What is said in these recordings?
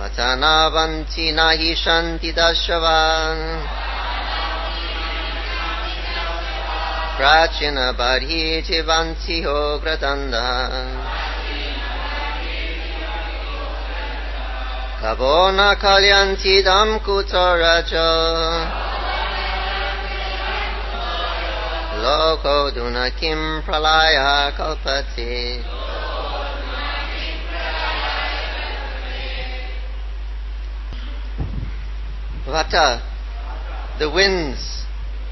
vachanavanti nahi shanti dashavan prachina badhi jivanti ogradanda Kavona kalyanti dam kutaraja Loko dunakim pralaya kalpati Vata, the winds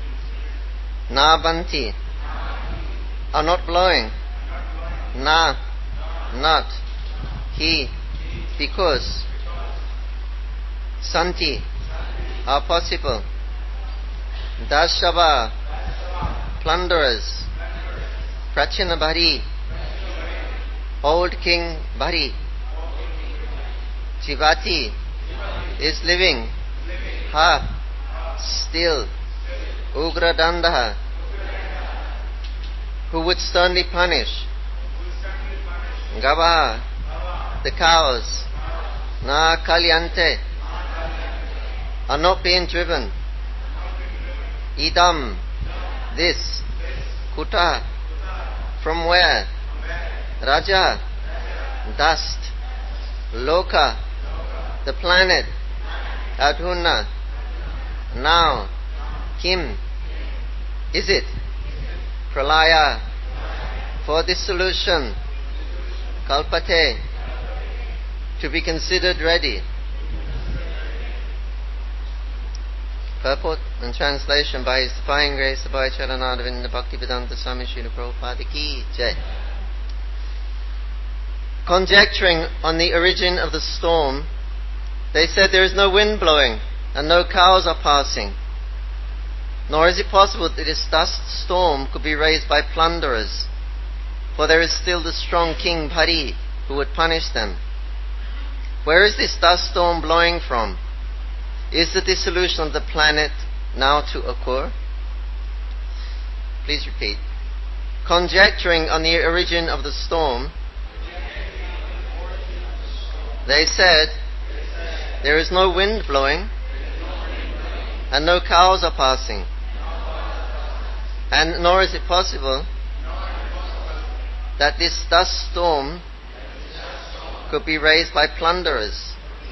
Nabanti are not blowing. Na, not. He, because. Santi are possible. Dashava, plunderers. Prachina Bhari, old King Bhari. Jivati is living. Ha, still. Ugra Dandaha, who would sternly punish. Gavaha, the cows. Na Kalyante, are not being driven. Idam, this. Kuta, from where? Raja, dust. Loka, the planet. Adhuna, now. Kim, is it? Pralaya, for dissolution. Kalpate, to be considered ready. Purport and translation by His Divine Grace Abhay Charanaravinda Bhaktivedanta Swami Srila Prabhupada Ki Jai. Conjecturing on the origin of the storm, they said there is no wind blowing and no cows are passing. Nor is it possible that this dust storm could be raised by plunderers, for there is still the strong King Bhari who would punish them. Where is this dust storm blowing from? Is the dissolution of the planet now to occur? Please repeat. Conjecturing on the origin of the storm, they said, there is no wind blowing and no cows are passing. And nor is it possible that this dust storm could be raised by plunderers.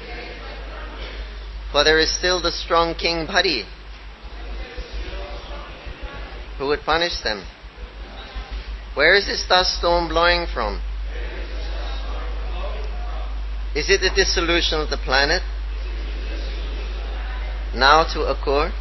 For there is still the strong King Bhari who would punish them. Where is this dust storm blowing from? Is it the dissolution of the planet now to occur?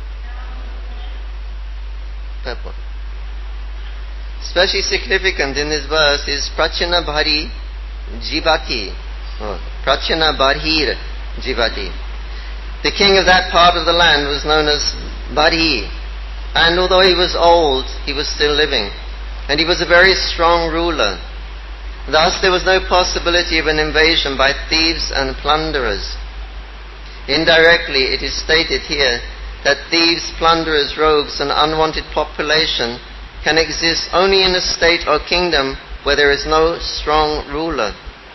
Purport. Especially significant in this verse is Prachina Bhari Jivati, Prachina Bharhir Jivati. The king of that part of the land was known as Bhari, and although he was old, he was still living, and he was a very strong ruler. Thus there was no possibility of an invasion by thieves and plunderers. Indirectly it is stated here that thieves, plunderers, rogues and unwanted population can exist only in a state or kingdom where there is no strong ruler.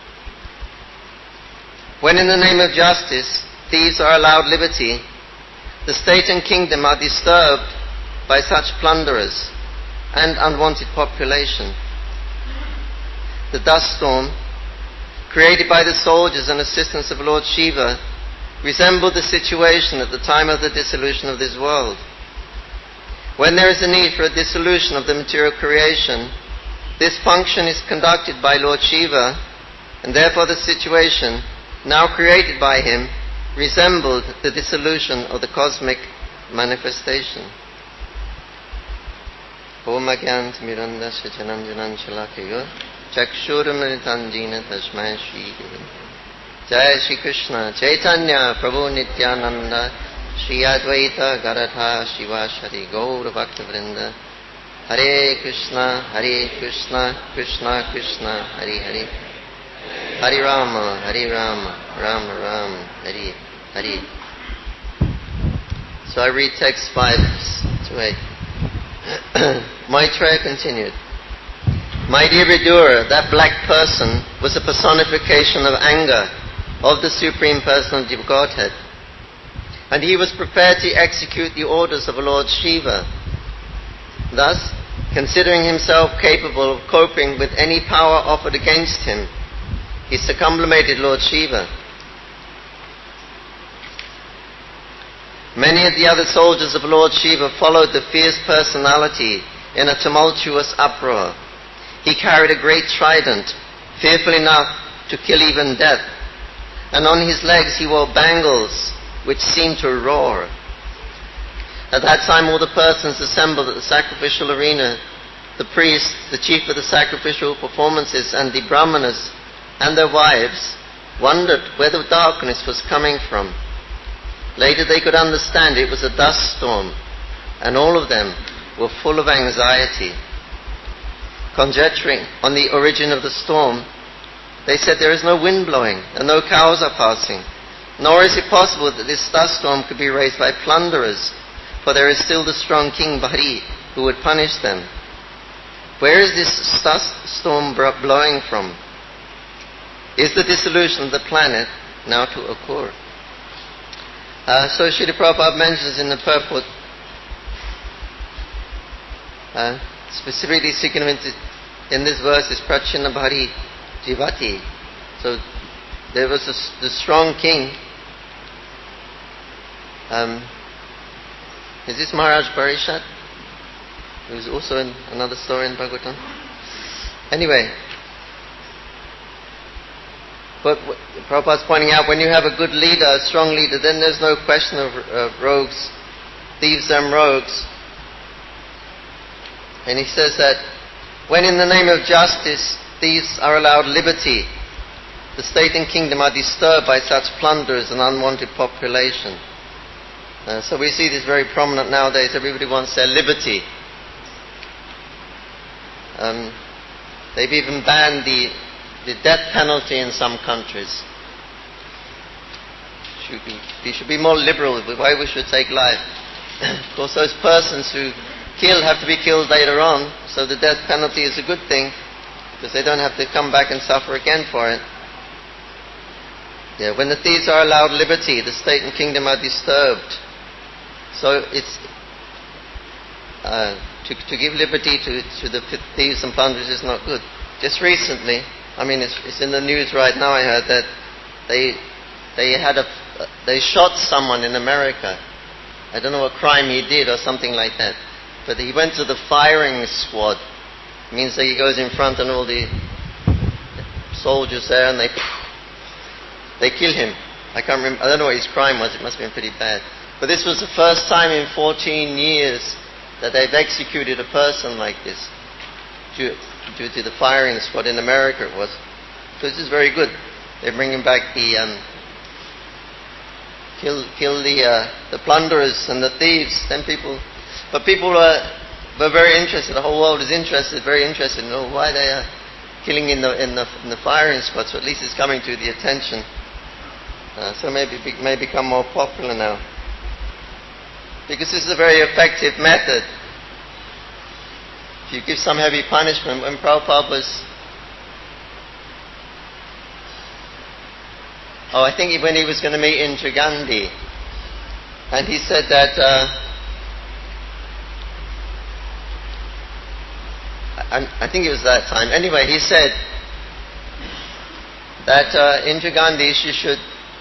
When in the name of justice thieves are allowed liberty, the state and kingdom are disturbed by such plunderers and unwanted population. The dust storm, created by the soldiers and assistants of Lord Shiva, resembled the situation at the time of the dissolution of this world. When there is a need for a dissolution of the material creation, this function is conducted by Lord Shiva, and therefore the situation, now created by him, resembled the dissolution of the cosmic manifestation. Om Agyant Mirandasya Jananjanan Shalakayo Chakshurumritanjina Tasmai Shri Guru. Jai Shri Krishna Chaitanya Prabhu Nityananda Shri Advaita Garadha Shivashari Gaura Bhakta Vrinda. Hare Krishna Krishna Krishna Hare Hare, Hare Rama Rama Rama Hare Hare. So I read text 5 to 8. Maitreya continued. My dear Vidura, that black person was a personification of anger, of the Supreme Personality of Godhead. And he was prepared to execute the orders of Lord Shiva. Thus, considering himself capable of coping with any power offered against him, he circumambulated Lord Shiva. Many of the other soldiers of Lord Shiva followed the fierce personality in a tumultuous uproar. He carried a great trident, fearful enough to kill even death, and on his legs he wore bangles which seemed to roar. At that time all the persons assembled at the sacrificial arena, the priests, the chief of the sacrificial performances, and the brahmanas and their wives, wondered where the darkness was coming from. Later they could understand it was a dust storm, and all of them were full of anxiety. Conjecturing on the origin of the storm, they said, there is no wind blowing, and no cows are passing, nor is it possible that this dust storm could be raised by plunderers, for there is still the strong King Bahri who would punish them. Where is this dust storm blowing from? Is the dissolution of the planet now to occur? So Srila Prabhupada mentions in the purport, specifically in this verse is Prachina Bhari Jivati. So there was the strong king. Is this Maharaj Barishat? Who is also in another story in Bhagavatam. Anyway, but Prabhupada's pointing out, when you have a good leader, a strong leader, then there's no question of rogues, thieves and rogues. And he says that when in the name of justice thieves are allowed liberty, the state and kingdom are disturbed by such plunderers and unwanted population. So we see this very prominent nowadays. Everybody wants their liberty. They've even banned the death penalty in some countries. We should be more liberal with why we should take life. Of course, those persons who kill have to be killed later on, so the death penalty is a good thing, because they don't have to come back and suffer again for it. Yeah, when the thieves are allowed liberty, the state and kingdom are disturbed. So it's to give liberty to the thieves and plunderers is not good. Just recently, I mean, it's in the news right now, I heard that they shot someone in America. I don't know what crime he did or something like that. But he went to the firing squad. It means that he goes in front and all the soldiers there and they kill him. I can't remember, I don't know what his crime was, it must have been pretty bad. But this was the first time in 14 years that they've executed a person like this. Due to the firing squad in America it was. So this is very good. They're bringing back the kill the plunderers and the thieves. Then people were very interested. The whole world is interested, very interested in why they are killing in the firing squad. So at least it's coming to the attention. So maybe it may become more popular now, because this is a very effective method. If you give some heavy punishment, when Prabhupada was, I think when he was going to meet Indira Gandhi, and he said that, I think it was that time. Anyway, he said that Indira Gandhi, she should,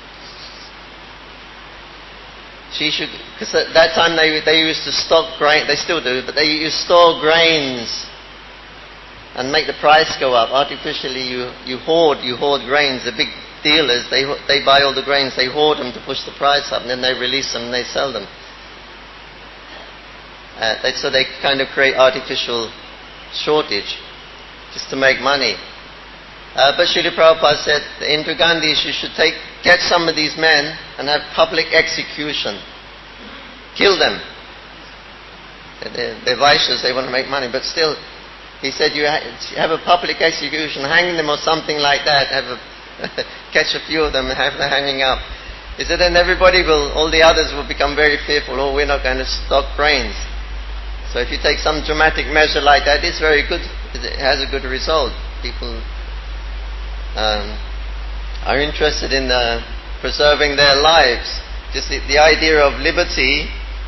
because at that time they used to stock grain, they still do, but they used to store grains and make the price go up. Artificially you hoard grains. The big dealers, they buy all the grains, they hoard them to push the price up, and then they release them and they sell them. So they kind of create artificial shortage just to make money. But Srila Prabhupada said Indira Gandhi, she should get some of these men and have public execution. Kill them. They're Vaishyas, they want to make money, but still, he said you have a public execution, hang them or something like that, catch a few of them and have them hanging up. He said then all the others will become very fearful, we're not going to stock grains. So if you take some dramatic measure like that, it's very good, it has a good result. People are interested in preserving their lives. Just the idea of liberty,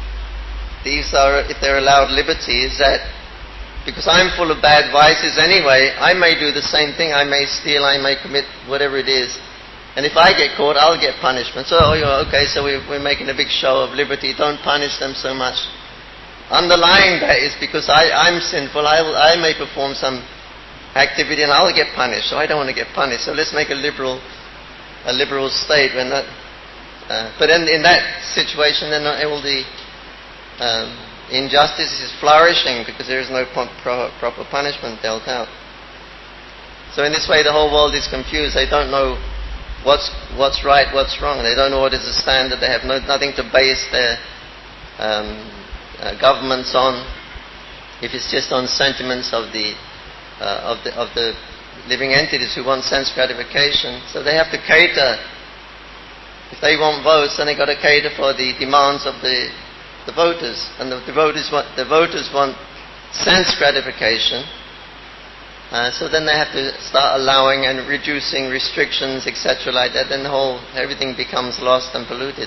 if they're allowed liberty, is that because I'm full of bad vices anyway, I may do the same thing. I may steal, I may commit whatever it is. And if I get caught, I'll get punishment. So, okay, so we're making a big show of liberty. Don't punish them so much. Underlying that is because I'm sinful, I may perform some activity and I'll get punished. So I don't want to get punished. So let's make a liberal state when that. But in that situation, then all the injustice is flourishing because there is no proper punishment dealt out. So in this way, the whole world is confused. They don't know what's right, what's wrong. They don't know what is the standard. They have nothing to base their governments on. If it's just on sentiments of the living entities who want sense gratification, so they have to cater. If they want votes, then they've got to cater for the demands of the voters, and the voters want sense gratification. So then they have to start allowing and reducing restrictions, etc., like that. Then everything becomes lost and polluted.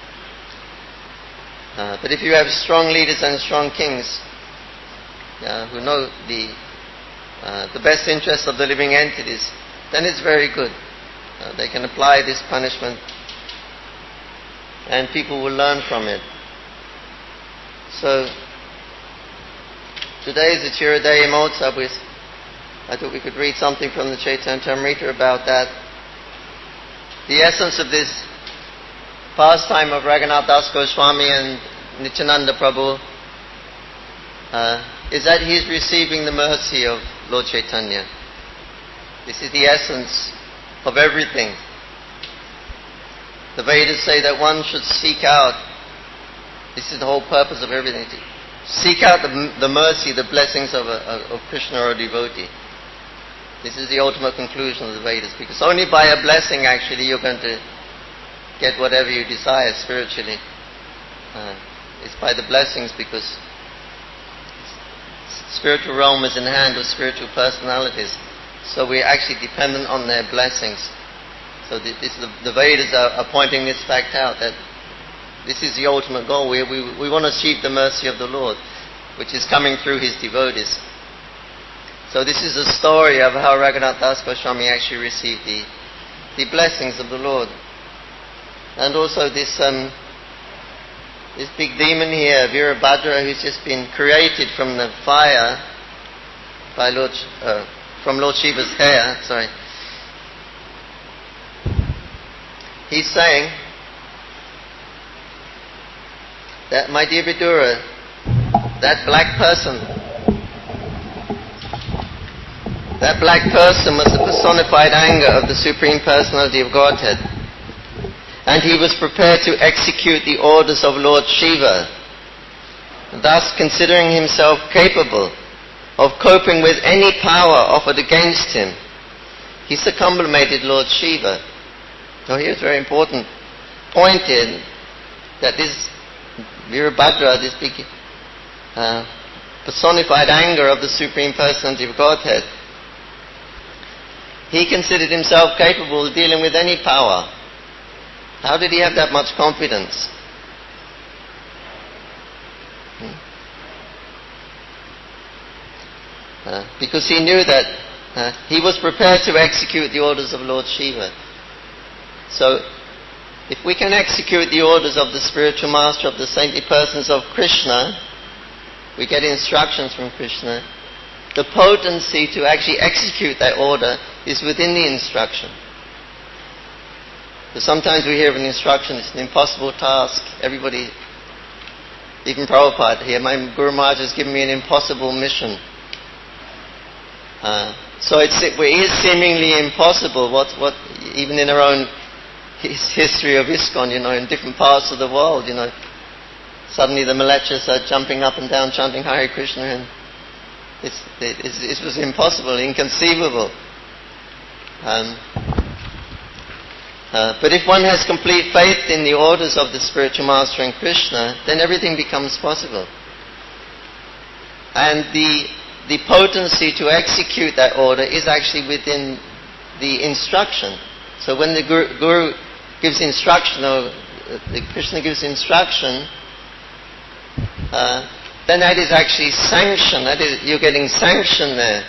But if you have strong leaders and strong kings who know the best interests of the living entities, then it's very good. They can apply this punishment, and people will learn from it. So today is the Chiradaya Mahotsav. I thought we could read something from the Chaitanya Charitamrita about that. The essence of this pastime of Raghunath Das Goswami and Nityananda Prabhu is that he is receiving the mercy of Lord Chaitanya. This is the essence of everything. The Vedas say that one should seek out, this is the whole purpose of everything, to seek out the mercy, the blessings of Krishna or a devotee. This is the ultimate conclusion of the Vedas, because only by a blessing actually you're going to get whatever you desire spiritually. It's by the blessings, because spiritual realm is in the hand of spiritual personalities, so we're actually dependent on their blessings. So the Vedas are pointing this fact out, that this is the ultimate goal. We want to achieve the mercy of the Lord, which is coming through His devotees. So this is the story of how Raghunath Das Goswami actually received the blessings of the Lord. And also this big demon here, Virabhadra, who's just been created from the fire by from Lord Shiva's hair. He's saying that, my dear Vidura, that black person was the personified anger of the Supreme Personality of Godhead. And he was prepared to execute the orders of Lord Shiva, thus considering himself capable of coping with any power offered against him. He circumambulated Lord Shiva. So here's a very important point in that this Virabhadra, this big personified anger of the Supreme Personality of Godhead, he considered himself capable of dealing with any power. How did he have that much confidence? Because he knew that he was prepared to execute the orders of Lord Shiva. So, if we can execute the orders of the spiritual master of the saintly persons of Krishna, we get instructions from Krishna. The potency to actually execute that order is within the instruction. So sometimes we hear of an instruction, it's an impossible task. Everybody, even Prabhupada here, my Guru Maharaj has given me an impossible mission. So it is seemingly impossible. What even in our own history of ISKCON, in different parts of the world, suddenly the Malechas are jumping up and down chanting Hare Krishna, and it was impossible, inconceivable. But if one has complete faith in the orders of the spiritual master and Krishna, then everything becomes possible. And the potency to execute that order is actually within the instruction. So when the Guru gives instruction, or the Krishna gives instruction, then that is actually sanction. That is, you're getting sanction there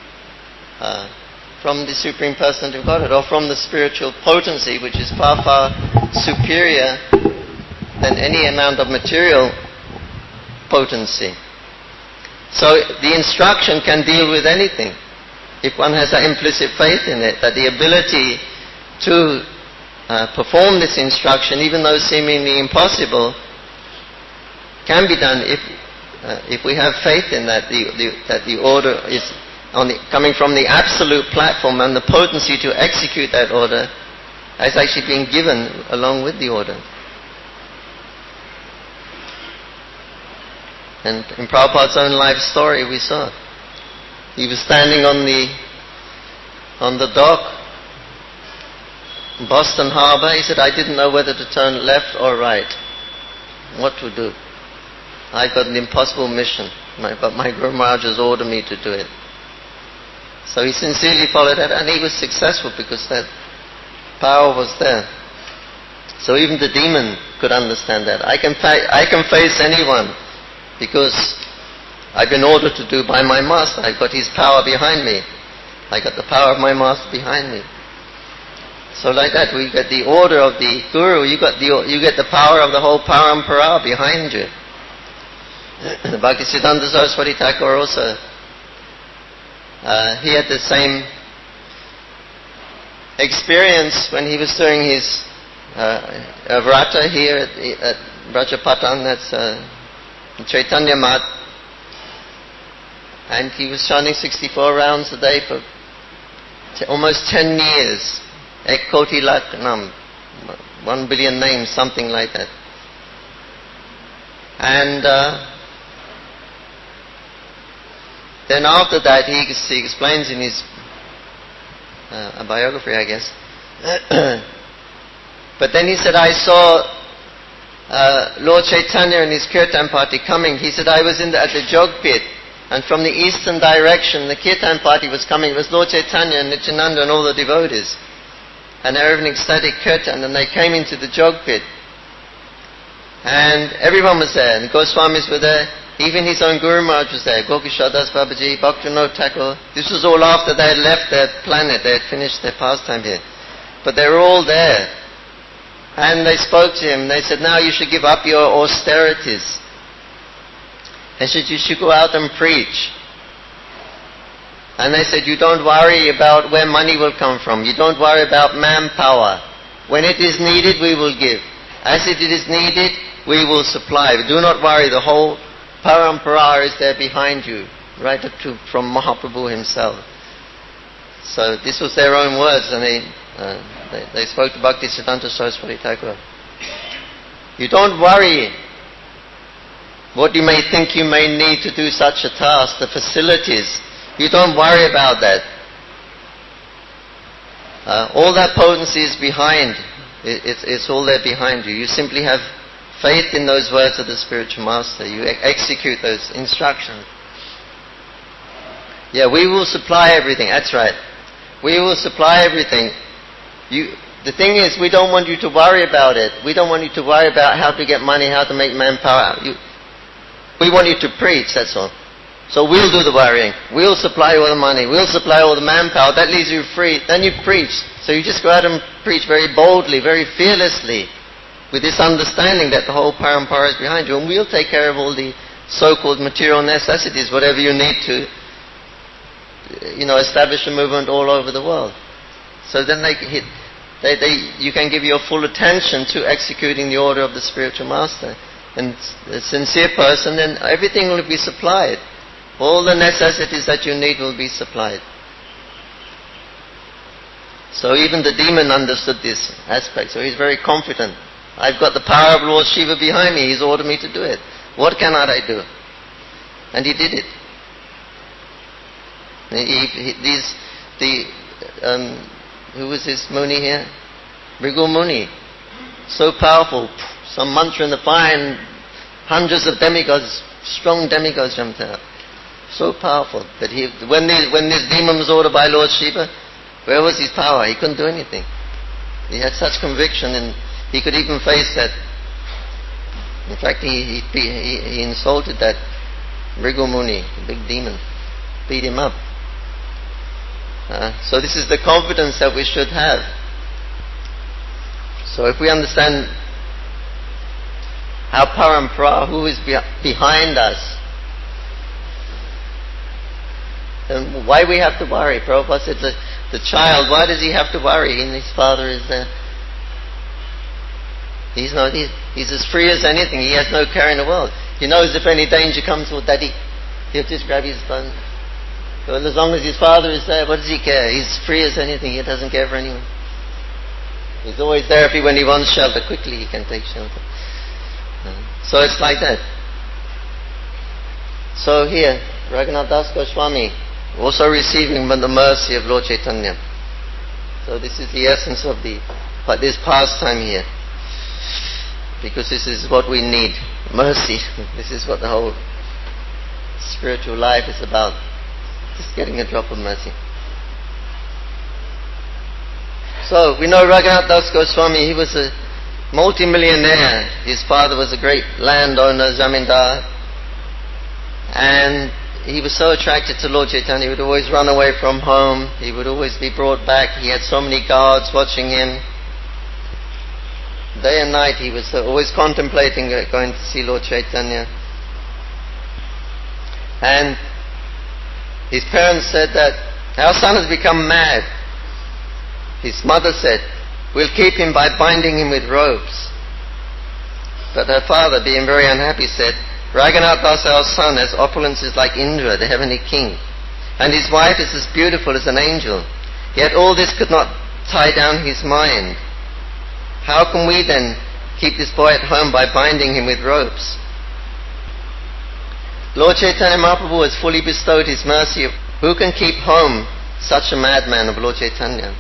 from the Supreme Personality of Godhead, or from the spiritual potency, which is far, far superior than any amount of material potency. So the instruction can deal with anything, if one has that implicit faith in it, that the ability to perform this instruction, even though seemingly impossible, can be done if we have faith in that the order is coming from the absolute platform, and the potency to execute that order has actually been given along with the order. And in Prabhupada's own life story we saw, he was standing on the dock in Boston Harbor. He said, I didn't know whether to turn left or right, what to do. I've got an impossible mission, but my Guru Maharaj has ordered me to do it. So he sincerely followed that, and he was successful because that power was there. So even the demon could understand that. I can face anyone because I've been ordered to do by my master. I've got his power behind me. I got the power of my master behind me. So like that, we get the order of the Guru. You get the power of the whole parampara behind you. Bhaktisiddhanta Saraswati Thakur also, he had the same experience when he was doing his vrata here at Brajapatan, that's Chaitanya Mat, and he was chanting 64 rounds a day for almost 10 years. Ek koti lakh nam, 1 billion names, something like that. And then after that, he explains in his a biography, I guess. But then he said, I saw Lord Chaitanya and his kirtan party coming. He said, I was at the jog pit, and from the eastern direction, the kirtan party was coming. It was Lord Chaitanya and Nityananda and all the devotees. And they were having ecstatic kirtan, and they came into the jog pit. And everyone was there, and the Goswamis were there. Even his own Guru Maharaj was there, Gokishar Das Babaji, Bhaktivinoda Thakur. This was all after they had left their planet, they had finished their pastime here. But they were all there. And they spoke to him, they said, now you should give up your austerities. They said, you should go out and preach. And they said, you don't worry about where money will come from. You don't worry about manpower. When it is needed, we will give. As it is needed, we will supply. Do not worry, the whole parampara is there behind you, right up to from Mahaprabhu himself. So this was their own words, and they spoke to Bhaktisiddhanta Saraswati Thakur. You don't worry what you may think you may need to do such a task, the facilities. You don't worry about that. All that potency is behind. It's all there behind you. You simply have faith in those words of the spiritual master. You execute those instructions. Yeah, we will supply everything. That's right. We will supply everything. The thing is, we don't want you to worry about it. We don't want you to worry about how to get money, how to make manpower. We want you to preach, that's all. So we'll do the worrying. We'll supply all the money. We'll supply all the manpower. That leaves you free. Then you preach. So you just go out and preach very boldly, very fearlessly, with this understanding that the whole parampara is behind you, and we'll take care of all the so-called material necessities, whatever you need to, establish a movement all over the world. So then you can give your full attention to executing the order of the spiritual master. And a sincere person, then everything will be supplied. All the necessities that you need will be supplied. So even the demon understood this aspect, so he's very confident. I've got the power of Lord Shiva behind me. He's ordered me to do it. What cannot I do? And he did it. Who was this Muni here? Bhrigu Muni. So powerful. Some mantra in the fire, and hundreds of demigods, strong demigods jumped out. So powerful that when this demon was ordered by Lord Shiva, where was his power? He couldn't do anything. He had such conviction, and he could even face that. In fact, he insulted that Bhrigu Muni, the big demon, beat him up. So this is the confidence that we should have. So if we understand how Parampara, who is behind us, then why we have to worry? Prabhupada said the child, why does he have to worry? And his father is there. He's as free as anything. He has no care in the world. He knows if any danger comes to Daddy, he'll just grab his phone. Well, as long as his father is there, what does he care? He's free as anything. He doesn't care for anyone. He's always there when he wants shelter. Quickly he can take shelter. So it's like that. So here, Raghunath Das Goswami also receiving the mercy of Lord Chaitanya. So this is the essence of this pastime here. Because this is what we need. Mercy. This is what the whole spiritual life is about. Just getting a drop of mercy. So we know Raghunath Das Goswami, he was a multi-millionaire. His father was a great landowner, zamindar. And he was so attracted to Lord Chaitanya, he would always run away from home. He would always be brought back. He had so many guards watching him. Day and night he was always contemplating going to see Lord Chaitanya. And his parents said that our son has become mad. His mother said, we'll keep him by binding him with ropes. But her father, being very unhappy, said, Raghunath Das, our son, has opulences like Indra, the heavenly king, and his wife is as beautiful as an angel. Yet all this could not tie down his mind. How can we then keep this boy at home by binding him with ropes? Lord Chaitanya Mahaprabhu has fully bestowed his mercy. Who can keep home such a madman of Lord Chaitanya?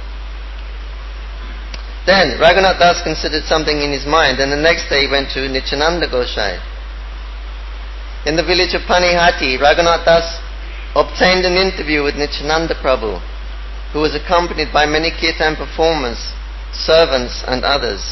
Then Raghunath Das considered something in his mind, and the next day he went to Nityananda Gosai. In the village of Panihati, Raghunath Das obtained an interview with Nityananda Prabhu, who was accompanied by many kirtan performers, servants and others.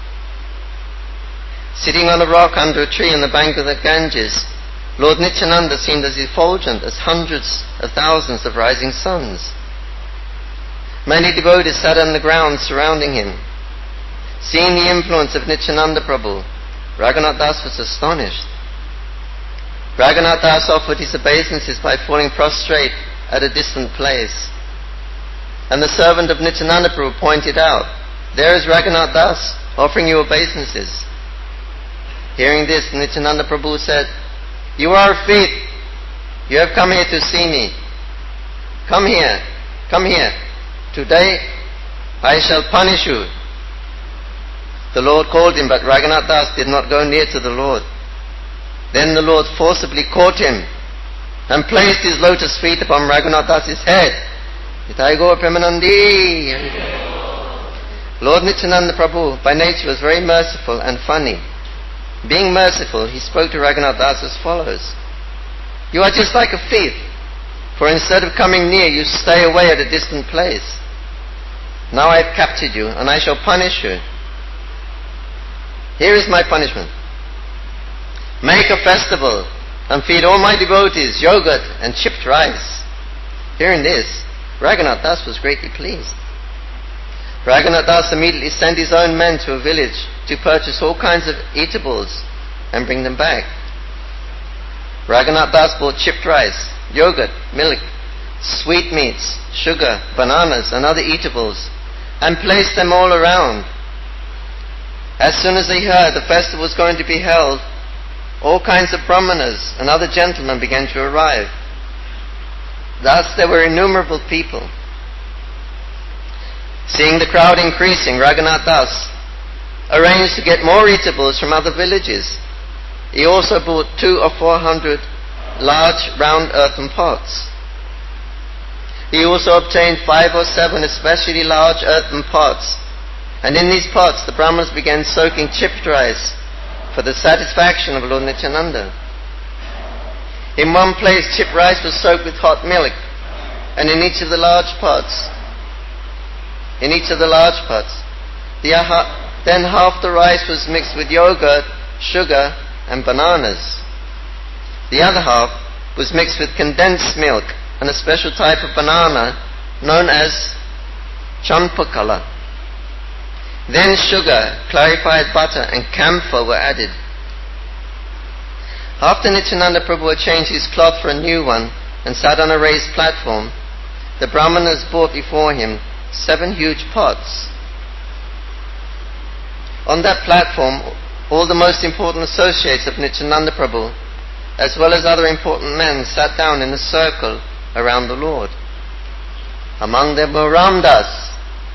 Sitting on a rock under a tree on the bank of the Ganges, Lord Nityananda seemed as effulgent as hundreds of thousands of rising suns. Many devotees sat on the ground surrounding him. Seeing the influence of Nityananda Prabhu, Raghunath Das was astonished. Raghunath Das offered his obeisances by falling prostrate at a distant place. And the servant of Nityananda Prabhu pointed out, there is Raghunath Das offering you obeisances. Hearing this, Nityananda Prabhu said, you are a thief. You have come here to see me. Come here. Come here. Today I shall punish you. The Lord called him, but Raghunath Das did not go near to the Lord. Then the Lord forcibly caught him and placed his lotus feet upon Raghunath Das's head. Nitai Gaur Premanandi. Lord Nityananda Prabhu by nature was very merciful and funny. Being merciful, he spoke to Raghunath Das as follows. You are just like a thief, for instead of coming near, you stay away at a distant place. Now I have captured you, and I shall punish you. Here is my punishment. Make a festival and feed all my devotees yogurt and chipped rice. Hearing this, Raghunath Das was greatly pleased. Raghunath Das immediately sent his own men to a village to purchase all kinds of eatables and bring them back. Raghunath Das bought chipped rice, yogurt, milk, sweetmeats, sugar, bananas and other eatables and placed them all around. As soon as they heard the festival was going to be held, all kinds of brahmanas and other gentlemen began to arrive. Thus there were innumerable people. Seeing the crowd increasing, Raghunath Das arranged to get more eatables from other villages. He also bought 200 or 400 large round earthen pots. He also obtained 5 or 7 especially large earthen pots, and in these pots the Brahmanas began soaking chipped rice for the satisfaction of Lord Nityananda. In one place chipped rice was soaked with hot milk, and in each of the large pots, Then half the rice was mixed with yogurt, sugar, and bananas. The other half was mixed with condensed milk and a special type of banana known as champakala. Then sugar, clarified butter, and camphor were added. After Nityananda Prabhu had changed his cloth for a new one and sat on a raised platform, the Brahmanas brought before him 7 huge pots. On that platform, all the most important associates of Nityananda Prabhu, as well as other important men, sat down in a circle around the Lord. Among them were Ramdas,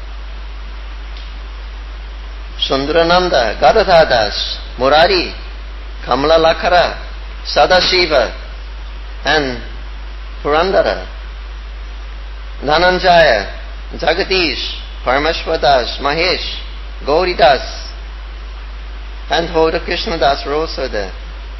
Sundarananda, Gadadhadas, Murari, Kamala Lakara, Sadashiva, and Purandara, Dhananjaya, Jagadish, Parameshwaradas, Mahesh, Gauridas, and Hoda Krishnadas were also there.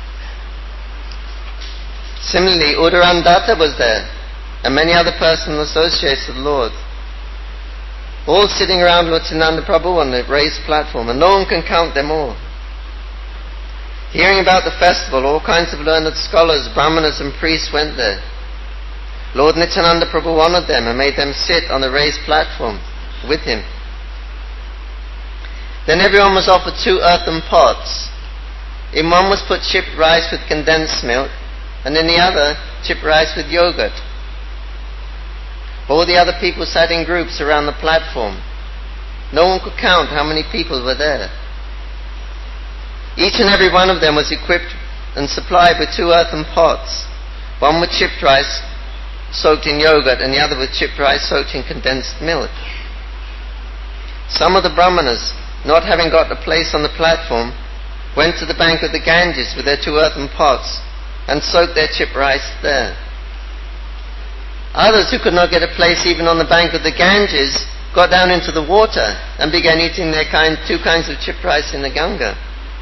Similarly, Udarandatta was there, and many other personal associates of the Lord, all sitting around Nityananda Prabhu on the raised platform, and no one can count them all. Hearing about the festival, all kinds of learned scholars, brahmanas and priests went there. Lord Nityananda Prabhu honored them and made them sit on the raised platform with him. Then everyone was offered 2 earthen pots. In one was put chipped rice with condensed milk, and in the other, chipped rice with yogurt. All the other people sat in groups around the platform. No one could count how many people were there. Each and every one of them was equipped and supplied with 2 earthen pots, one with chipped rice soaked in yogurt and the other with chipped rice soaked in condensed milk. Some of the brahmanas, not having got a place on the platform, went to the bank of the Ganges with their 2 earthen pots and soaked their chipped rice there. Others, who could not get a place even on the bank of the Ganges, got down into the water and began eating their 2 kinds of chipped rice in the Ganga.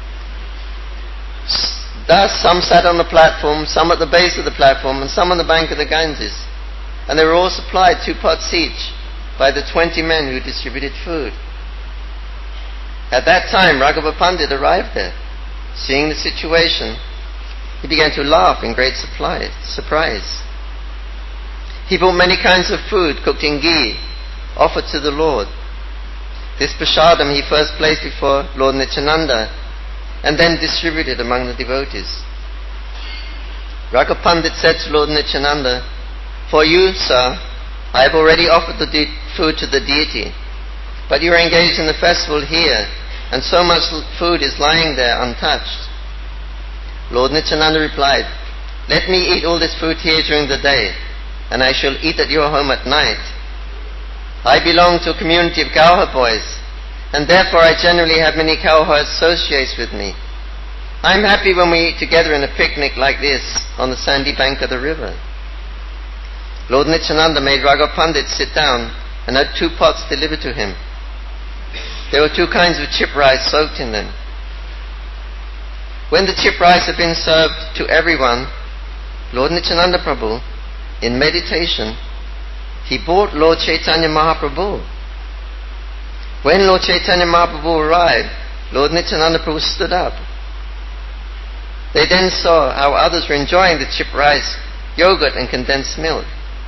Thus, some sat on the platform, some at the base of the platform, and some on the bank of the Ganges. And they were all supplied 2 pots each by the 20 men who distributed food. At that time, Raghava Pandit arrived there. Seeing the situation, he began to laugh in great surprise. He brought many kinds of food cooked in ghee, offered to the Lord. This prasadam he first placed before Lord Nityananda and then distributed among the devotees. Raghava Pandit said to Lord Nityananda, "For you, sir, I have already offered the food to the deity, but you are engaged in the festival here, and so much food is lying there untouched." Lord Nityananda replied, "Let me eat all this food here during the day, and I shall eat at your home at night. I belong to a community of cowherd boys, and therefore I generally have many cowherd associates with me. I am happy when we eat together in a picnic like this on the sandy bank of the river." Lord Nityananda made Raghava Pandit sit down and had 2 pots delivered to him. There were 2 kinds of chipped rice soaked in them. When the chipped rice had been served to everyone, Lord Nityananda Prabhu, in meditation, he brought Lord Chaitanya Mahaprabhu. When Lord Chaitanya Mahaprabhu arrived, Lord Nityananda Prabhu stood up. They then saw how others were enjoying the chipped rice, yogurt and condensed milk.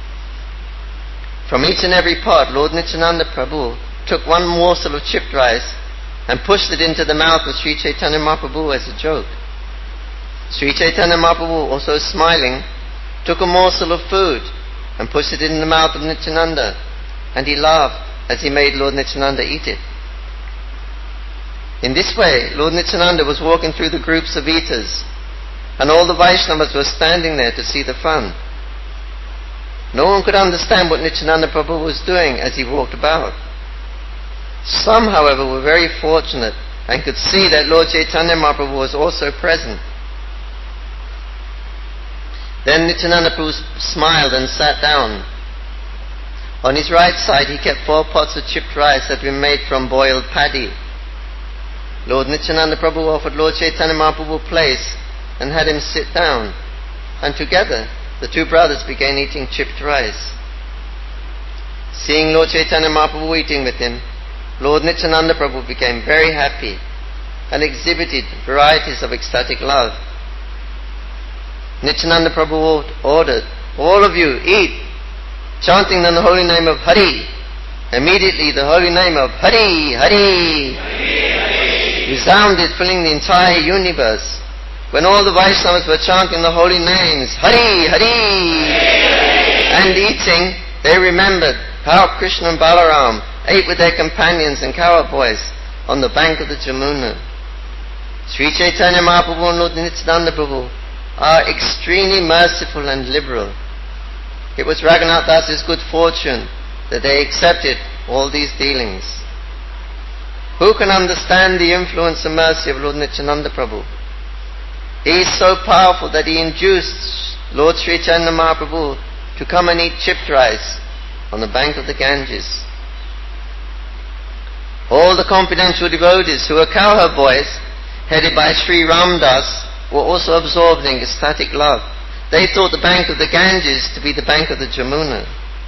From each and every pot, Lord Nityananda Prabhu took 1 morsel of chipped rice and pushed it into the mouth of Sri Chaitanya Mahaprabhu as a joke. Sri Chaitanya Mahaprabhu, also smiling, took a morsel of food and pushed it in the mouth of Nityananda, and he laughed as he made Lord Nityananda eat it. In this way, Lord Nityananda was walking through the groups of eaters, and all the Vaishnavas were standing there to see the fun. No one could understand what Nityananda Prabhu was doing as he walked about. Some, however, were very fortunate and could see that Lord Chaitanya Mahaprabhu was also present. Then Nityananda Prabhu smiled and sat down. On his right side he kept 4 pots of chipped rice that had been made from boiled paddy. Lord Nityananda Prabhu offered Lord Chaitanya Mahaprabhu a place and had him sit down, and together the 2 brothers began eating chipped rice. Seeing Lord Chaitanya Mahaprabhu eating with him, Lord Nityananda Prabhu became very happy and exhibited varieties of ecstatic love. Nityananda Prabhu ordered, "All of you eat," chanting the holy name of Hari. Immediately the holy name of Hari, Hari, resounded, filling the entire universe. When all the Vaishnavas were chanting the holy names, Hari, Hari, and eating, they remembered how Krishna and Balaram ate with their companions and cowboys on the bank of the Jamuna. Sri Chaitanya Mahaprabhu and Lord Nityananda Prabhu are extremely merciful and liberal. It was Raghunath Das's good fortune that they accepted all these dealings. Who can understand the influence and mercy of Lord Nityananda Prabhu? He is so powerful that he induced Lord Sri Chaitanya Mahaprabhu to come and eat chipped rice on the bank of the Ganges. All the confidential devotees who were cowherd boys, headed by Sri Ramdas, were also absorbed in ecstatic love. They thought the bank of the Ganges to be the bank of the Jamuna.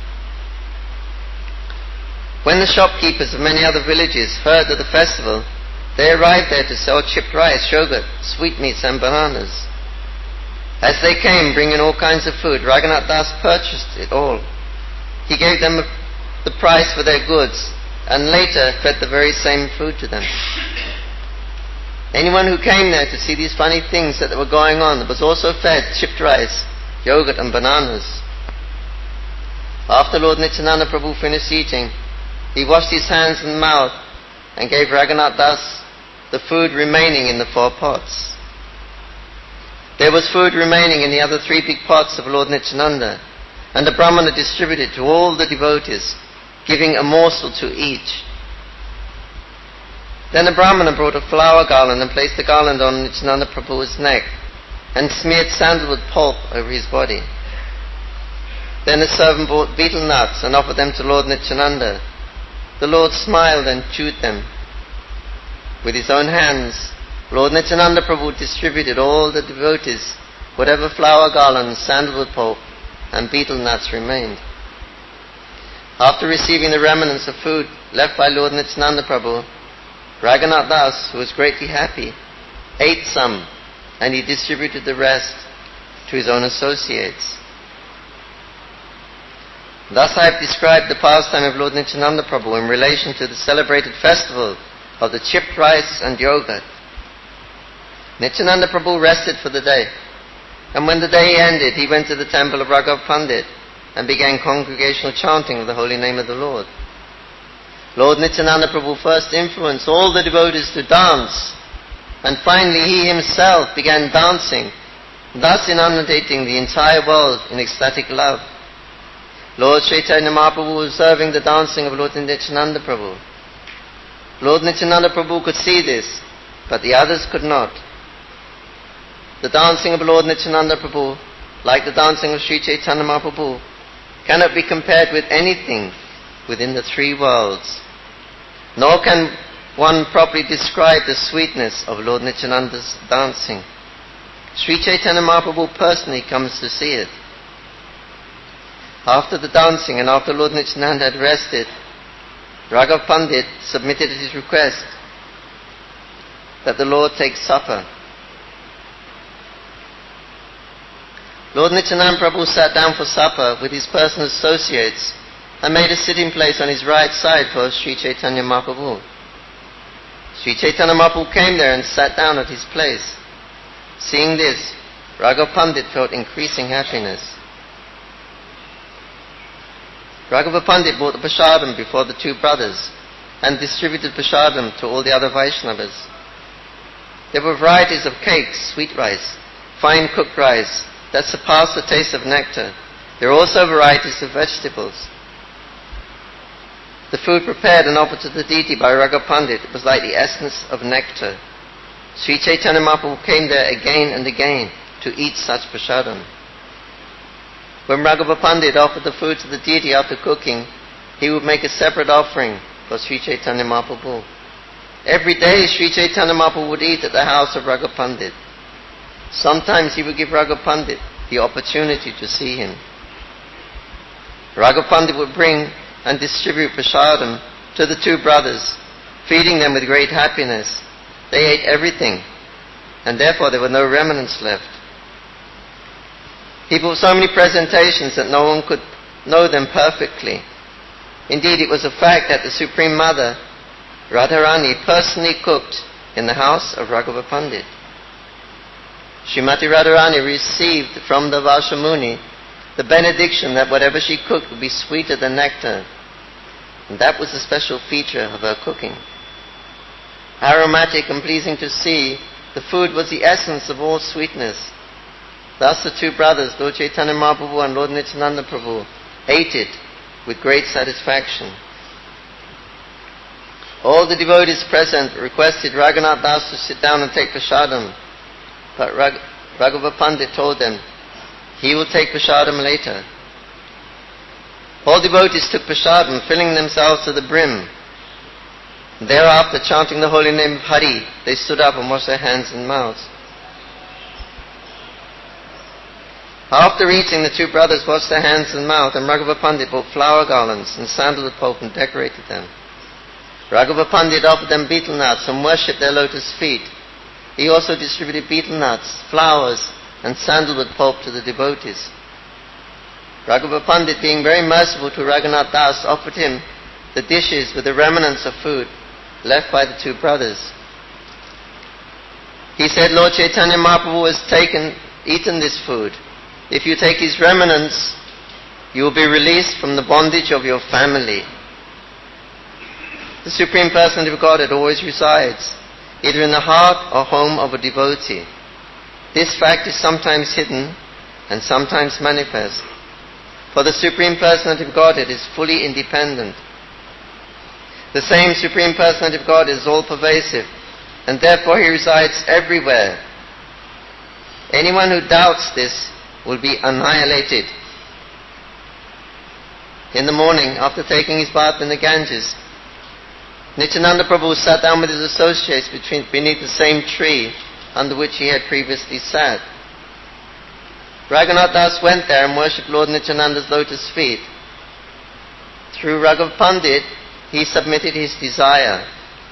When the shopkeepers of many other villages heard of the festival, they arrived there to sell chipped rice, yogurt, sweetmeats and bananas. As they came bringing all kinds of food, Raghunath Das purchased it all. He gave them the price for their goods and later fed the very same food to them. Anyone who came there to see these funny things that were going on was also fed chipped rice, yogurt and bananas. After Lord Nityananda Prabhu finished eating, he washed his hands and mouth and gave Raghunath Das the food remaining in the 4 pots. There was food remaining in the other 3 big pots of Lord Nityananda, and the Brahmana distributed to all the devotees, giving a morsel to each. Then the Brahmana brought a flower garland and placed the garland on Nityananda Prabhu's neck and smeared sandalwood pulp over his body. Then the servant brought betel nuts and offered them to Lord Nityananda. The Lord smiled and chewed them. With his own hands, Lord Nityananda Prabhu distributed all the devotees whatever flower garland, sandalwood pulp and betel nuts remained. After receiving the remnants of food left by Lord Nityananda Prabhu, Raghunath Das, who was greatly happy, ate some, and he distributed the rest to his own associates. Thus I have described the pastime of Lord Nityananda Prabhu in relation to the celebrated festival of the chipped rice and yogurt. Nityananda Prabhu rested for the day, and when the day ended, he went to the temple of Raghav Pandit and began congregational chanting of the holy name of the Lord. Lord Nityananda Prabhu first influenced all the devotees to dance, and finally he himself began dancing, thus inundating the entire world in ecstatic love. Lord Chaitanya Mahaprabhu was observing the dancing of Lord Nityananda Prabhu. Lord Nityananda Prabhu could see this, but the others could not. The dancing of Lord Nityananda Prabhu, like the dancing of Sri Chaitanya Mahaprabhu, cannot be compared with anything within the 3 worlds. Nor can one properly describe the sweetness of Lord Nityananda's dancing. Sri Chaitanya Mahaprabhu personally comes to see it. After the dancing and after Lord Nityananda had rested, Raghav Pandit submitted his request that the Lord take supper. Lord Nityananda Prabhu sat down for supper with his personal associates and made a sitting place on his right side for Sri Chaitanya Mahaprabhu. Sri Chaitanya Mahaprabhu came there and sat down at his place. Seeing this, Raghav Pandit felt increasing happiness. Raghava Pandit brought the prasadam before the 2 brothers and distributed prasadam to all the other Vaishnavas. There were varieties of cakes, sweet rice, fine cooked rice that surpassed the taste of nectar. There were also varieties of vegetables. The food prepared and offered to the deity by Raghava Pandit was like the essence of nectar. Sri Chaitanya Mahaprabhu came there again and again to eat such prasadam. When Raghava Pandit offered the food to the deity after cooking, he would make a separate offering for Sri Chaitanya Mahaprabhu. Every day Sri Chaitanya Mahaprabhu would eat at the house of Raghava Pandit. Sometimes he would give Raghava Pandit the opportunity to see him. Raghava Pandit would bring and distribute prasadam to the 2 brothers feeding them with great happiness. They ate everything, and therefore there were no remnants left. He brought so many presentations that no one could know them perfectly. Indeed, it was a fact that the Supreme Mother, Radharani, personally cooked in the house of Raghava Pandit. Srimati Radharani received from the Varsha Muni the benediction that whatever she cooked would be sweeter than nectar. And that was a special feature of her cooking. Aromatic and pleasing to see, the food was the essence of all sweetness. Thus the two brothers, Lord Chaitanya Mahaprabhu and Lord Nityananda Prabhu, ate it with great satisfaction. All the devotees present requested Raghunath Das to sit down and take prasadam, but Raghava Pandit told them he will take prasadam later. All devotees took prasadam, filling themselves to the brim. Thereafter, chanting the holy name of Hari, they stood up and washed their hands and mouths. After eating, the two brothers washed their hands and mouth, and Raghava Pandit bought flower garlands and sandalwood pulp and decorated them. Raghava Pandit offered them betel nuts and worshipped their lotus feet. He also distributed betel nuts, flowers, and sandalwood pulp to the devotees. Raghava Pandit, being very merciful to Raghunath Das, offered him the dishes with the remnants of food left by the two brothers. He said, Lord Chaitanya Mahaprabhu has eaten this food. If you take his remnants, you will be released from the bondage of your family. The Supreme Personality of Godhead always resides either in the heart or home of a devotee. This fact is sometimes hidden and sometimes manifest. For the Supreme Personality of Godhead is fully independent. The same Supreme Personality of God is all-pervasive, and therefore he resides everywhere. Anyone who doubts this will be annihilated. In the morning, after taking his bath in the Ganges, Nityananda Prabhu sat down with his associates beneath the same tree under which he had previously sat. Raghunath Das went there and worshipped Lord Nityananda's lotus feet. Through Raghava Pandit, he submitted his desire.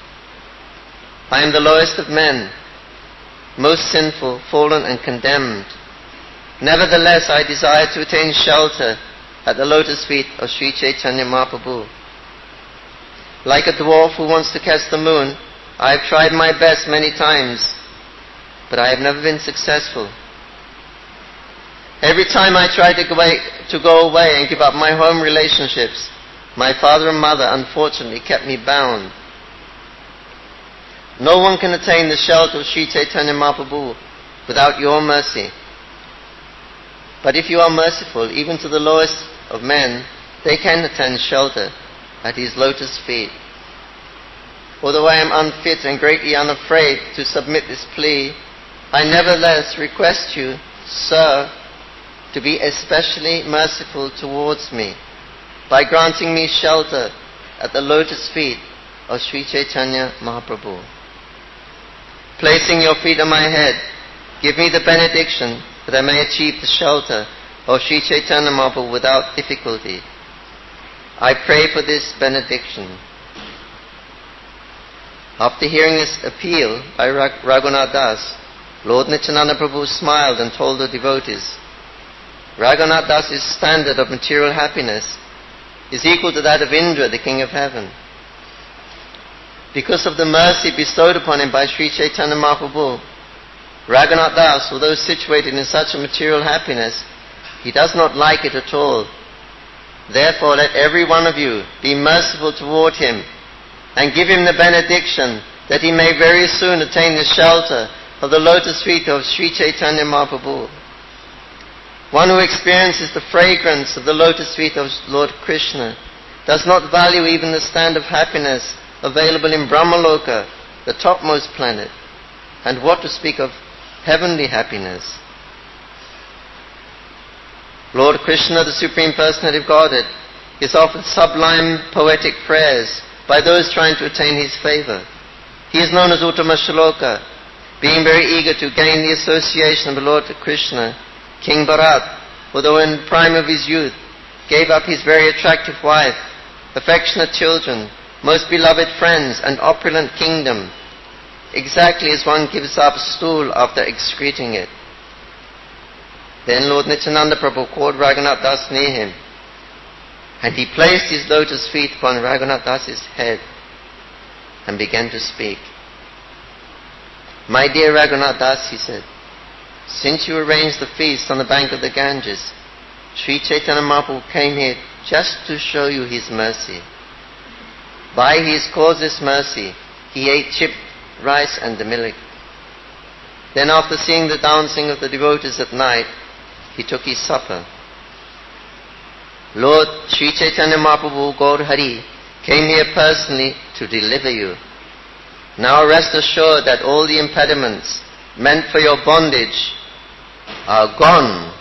I am the lowest of men, most sinful, fallen and condemned. Nevertheless, I desire to attain shelter at the lotus feet of Sri Chaitanya Mahaprabhu. Like a dwarf who wants to catch the moon, I have tried my best many times, but I have never been successful. Every time I try to go away and give up my home relationships, my father and mother unfortunately kept me bound. No one can attain the shelter of Sri Chaitanya Mahaprabhu without your mercy. But if you are merciful, even to the lowest of men, they can attain shelter at his lotus feet. Although I am unfit and greatly unafraid to submit this plea, I nevertheless request you, sir, to be especially merciful towards me by granting me shelter at the lotus feet of Sri Chaitanya Mahaprabhu. Placing your feet on my head, give me the benediction that I may achieve the shelter of Sri Chaitanya Mahaprabhu without difficulty. I pray for this benediction. After hearing this appeal by Raghunath Das, Lord Nityananda Prabhu smiled and told the devotees, Raghunath Das's standard of material happiness is equal to that of Indra, the king of heaven. Because of the mercy bestowed upon him by Sri Chaitanya Mahaprabhu, Raghunath Das, although situated in such a material happiness, he does not like it at all. Therefore, let every one of you be merciful toward him and give him the benediction that he may very soon attain the shelter of the lotus feet of Sri Chaitanya Mahaprabhu. One who experiences the fragrance of the lotus feet of Lord Krishna does not value even the stand of happiness available in Brahmaloka, the topmost planet, and what to speak of heavenly happiness. Lord Krishna, the Supreme Personality of Godhead, is offered sublime poetic prayers by those trying to attain his favor. He is known as Uttama Shloka, being very eager to gain the association of the Lord Krishna. King Bharat, although in the prime of his youth, gave up his very attractive wife, affectionate children, most beloved friends, and opulent kingdom, exactly as one gives up stool after excreting it. Then Lord Nityananda Prabhu called Raghunath Das near him, and he placed his lotus feet upon Raghunath Das's head and began to speak. My dear Raghunath Das, he said, since you arranged the feast on the bank of the Ganges, Sri Chaitanya Mahaprabhu came here just to show you his mercy. By his causeless mercy, he ate chipped rice and the milk. Then after seeing the dancing of the devotees at night, he took his supper. Lord Sri Chaitanya Mahaprabhu Gaur Hari came here personally to deliver you. Now rest assured that all the impediments meant for your bondage are gone.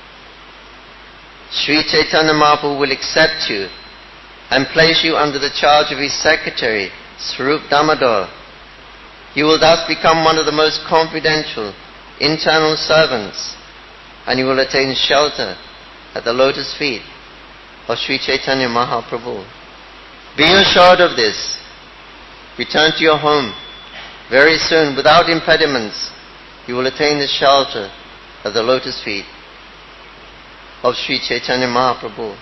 Sri Chaitanya Mahaprabhu will accept you and place you under the charge of his secretary, Swarup Damodar. You will thus become one of the most confidential internal servants, and you will attain shelter at the lotus feet of Sri Chaitanya Mahaprabhu. Be assured of this. Return to your home. Very soon, without impediments, you will attain the shelter of the lotus feet of Sri Chaitanya Mahaprabhu.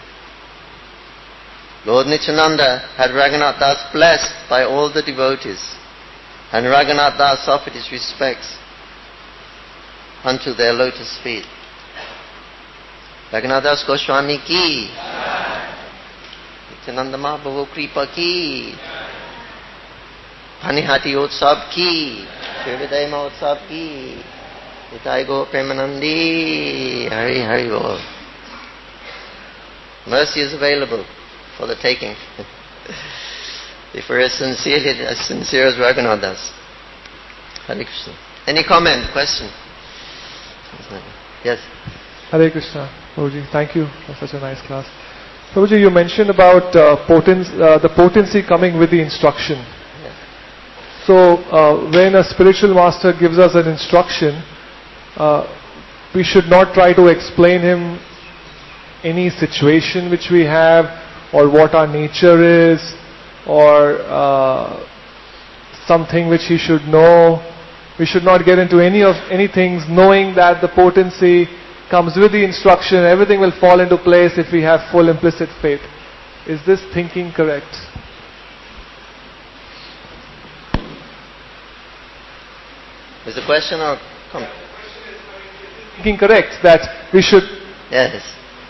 Lord Nityananda had Raghunath Das blessed by all the devotees, and Raghunath Das offered his respects unto their lotus feet. Raghunath Das Goswami ki, Nityananda Mahaprabhu Kripa ki, Panihati Utsav ki, Shrividayama Utsav ki, Nitai Go Premanandi, Hari Hari Bol. Mercy is available for the taking. If we're as sincere as Raghunath Das. Hare Krishna. Any comment, question? Yes. Hare Krishna. Prabhuji, thank you for such a nice class. Prabhuji, you mentioned about the potency coming with the instruction. Yes. So, when a spiritual master gives us an instruction, we should not try to explain him any situation which we have, or what our nature is, or something which he should know. We should not get into any things knowing that the potency comes with the instruction. Everything will fall into place if we have full implicit faith. Is this thinking correct? Is the question or Thinking correct that we should... Yes.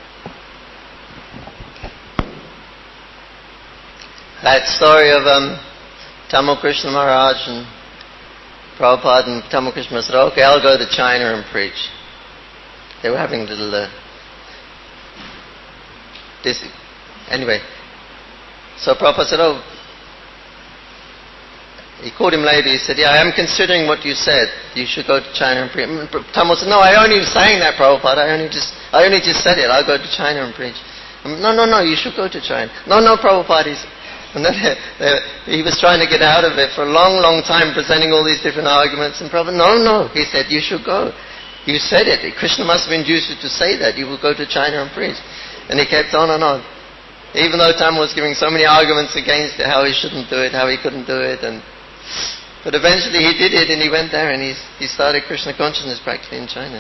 That story of Tamal Krishna Maharaj and Prabhupada and Tamal Krishna said, okay, I'll go to China and preach. They were having a little... Anyway, so Prabhupada said, oh, he called him later, he said, yeah, I am considering what you said. You should go to China and preach. Tamal said, no, I only was saying that, Prabhupada. I only just said it. I'll go to China and preach. No, you should go to China. No, Prabhupada. And then he was trying to get out of it for a long, long time, presenting all these different arguments. And Prabhupada, no, he said, you should go. You said it. Krishna must have induced you to say that. You will go to China and preach. And he kept on and on. Even though Tamal was giving so many arguments against it, how he shouldn't do it, how he couldn't do it. But eventually he did it, and he went there and he started Krishna consciousness practically in China.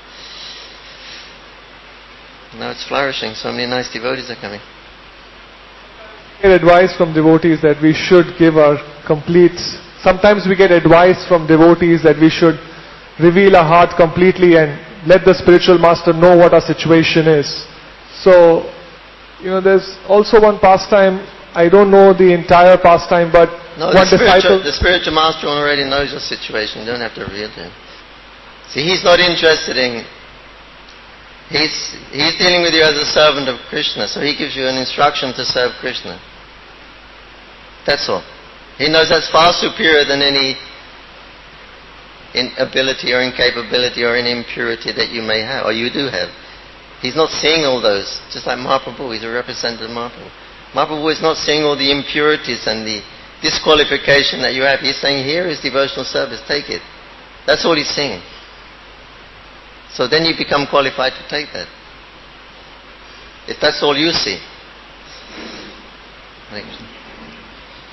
Now it's flourishing. So many nice devotees are coming. Advice from devotees that we should give our complete... Sometimes we get advice from devotees that we should reveal our heart completely and let the spiritual master know what our situation is. So, there's also one pastime, I don't know the entire pastime, but one disciple... The spiritual master already knows your situation, you don't have to reveal to him. See, he's not interested in... He's dealing with you as a servant of Krishna, so he gives you an instruction to serve Krishna. That's all. He knows that's far superior than any inability or incapability or any impurity that you may have, or you do have. He's not seeing all those, just like Mahaprabhu, he's a representative of Mahaprabhu. Mahaprabhu is not seeing all the impurities and the disqualification that you have. He's saying, here is devotional service, take it. That's all he's seeing. So then you become qualified to take that. If that's all you see.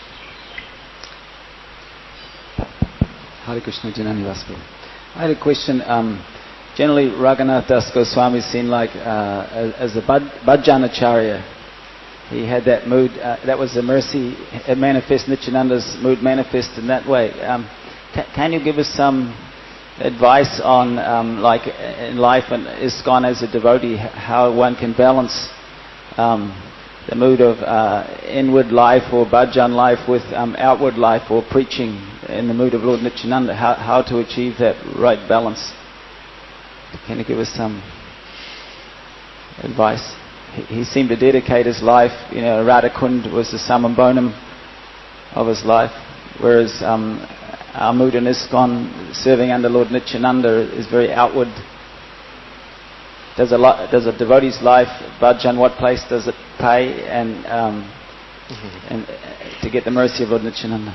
Hare Krishna, Janani Vasu. I had a question. Generally, Raghunath Das Goswami seemed like, as a Bhajanacharya, he had that mood, that was the mercy manifest, Nityananda's mood manifest in that way. Can you give us some advice on, like in life and ISKCON as a devotee, how one can balance the mood of inward life or bhajan life with outward life or preaching in the mood of Lord Nityananda, how to achieve that right balance? Can you give us some advice? He seemed to dedicate his life, Radhakund was the summum bonum of his life, whereas our mood in ISKCON, serving under Lord Nityananda, is very outward. Does a devotee's life, bhajan, what place does it pay and to get the mercy of Lord Nityananda?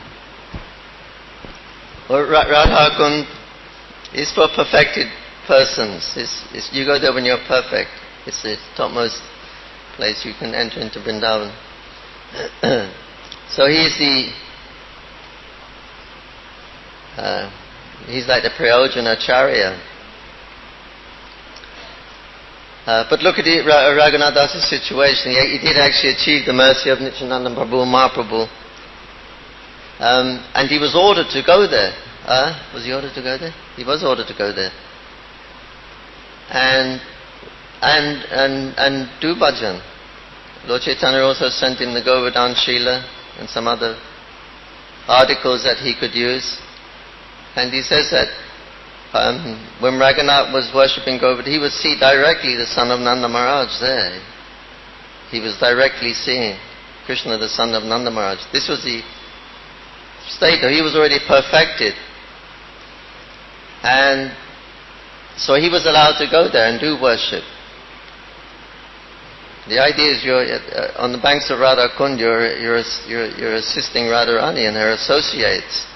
Well, Radhakund is for perfected persons. You go there when you're perfect. It's the topmost place you can enter into Vrindavan. So he's like the Prayojanacharya. But look at Raghunath Das's situation. He did actually achieve the mercy of Nityananda Prabhu, Mahaprabhu. And he was ordered to go there. Was he ordered to go there? He was ordered to go there. And do bhajan. Lord Chaitanya also sent him the Govardhan Shila and some other articles that he could use. And he says that when Raghunath was worshipping Govardhan, he would see directly the son of Nanda Maharaj there. He was directly seeing Krishna, the son of Nanda Maharaj. This was the state that he was already perfected. And so he was allowed to go there and do worship. The idea is you're on the banks of Radha Kund, you're assisting Radharani and her associates.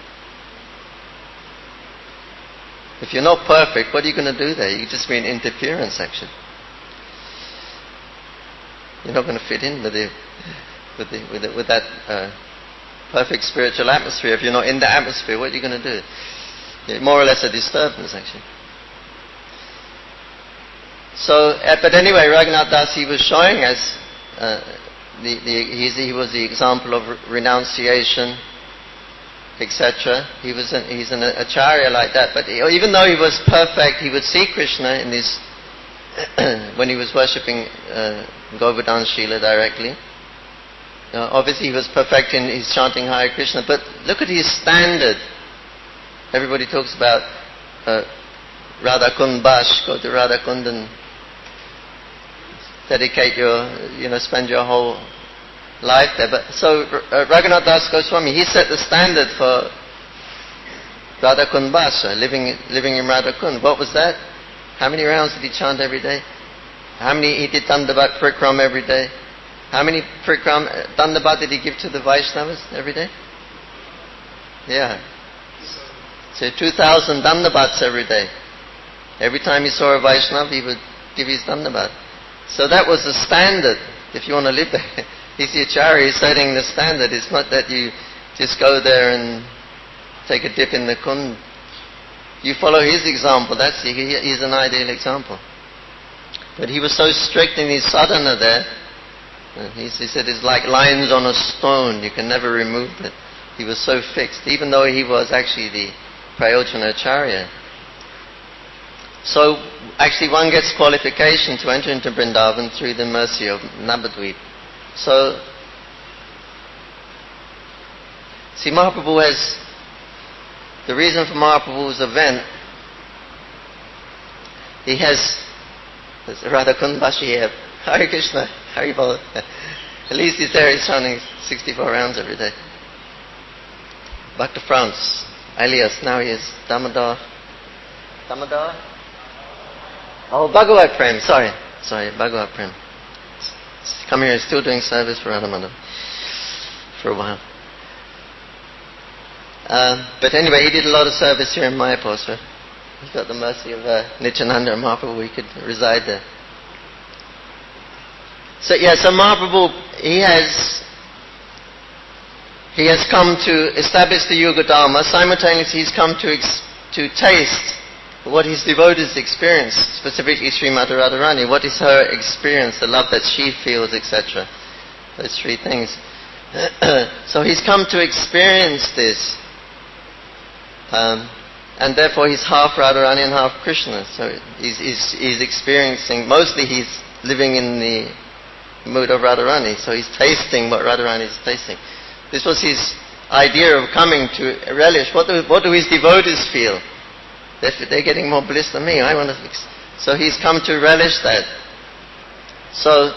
If you're not perfect, what are you going to do there? You just be an interference, actually. You're not going to fit in with that perfect spiritual atmosphere. If you're not in the atmosphere, what are you going to do? You're more or less a disturbance, actually. So, but anyway, Raghunath Das, he was showing us, he was the example of renunciation, etc. He's an acharya like that. But even though he was perfect, he would see Krishna in this when he was worshipping Govardhan Shila directly. Obviously, he was perfect in his chanting Hare Krishna. But look at his standard. Everybody talks about Radha Kund Bash, go to Radha Kund and dedicate spend your whole life there. But so Raghunath Das Goswami, he set the standard for Radha Kund Bash, living in Radha Kund. What was that? How many rounds did he chant every day? How many he did Dandavat Prikram every day? How many Dandavat did he give to the Vaishnavas every day? Yeah. So 2,000 Dandavats every day. Every time he saw a Vaishnava, he would give his Dandavat. So that was the standard. If you want to live there, he's the Acharya, he's setting the standard. It's not that you just go there and take a dip in the Kund. You follow his example. He's an ideal example. But he was so strict in his sadhana there. He said it's like lines on a stone. You can never remove it. He was so fixed, even though he was actually the Prayojanacharya. So actually one gets qualification to enter into Vrindavan through the mercy of Navadvip. So, see, Mahaprabhu has, the reason for Mahaprabhu's event, he has, Radha Kund Bashi here, Hare Krishna, Hare Bol. At least he's there, he's chanting 64 rounds every day. Bhakta France, alias, now he is Damodar. Oh, Bhagavad Prem, sorry, Bhagavad Prem. Come here, he's still doing service for Radha Madhav for a while. But anyway, he did a lot of service here in Mayapur, so he got the mercy of Nityananda and Mahaprabhu, he could reside there. So Mahaprabhu, he he has come to establish the Yuga Dharma. Simultaneously, he's come to taste what his devotees experience, specifically Srimati Radharani. What is her experience, the love that she feels, etc. Those three things. So he's come to experience this. And therefore he's half Radharani and half Krishna. So he's experiencing, mostly he's living in the mood of Radharani. So he's tasting what Radharani is tasting. This was his idea of coming to relish. What do his devotees feel? They're getting more bliss than me. I want to. So he's come to relish that. So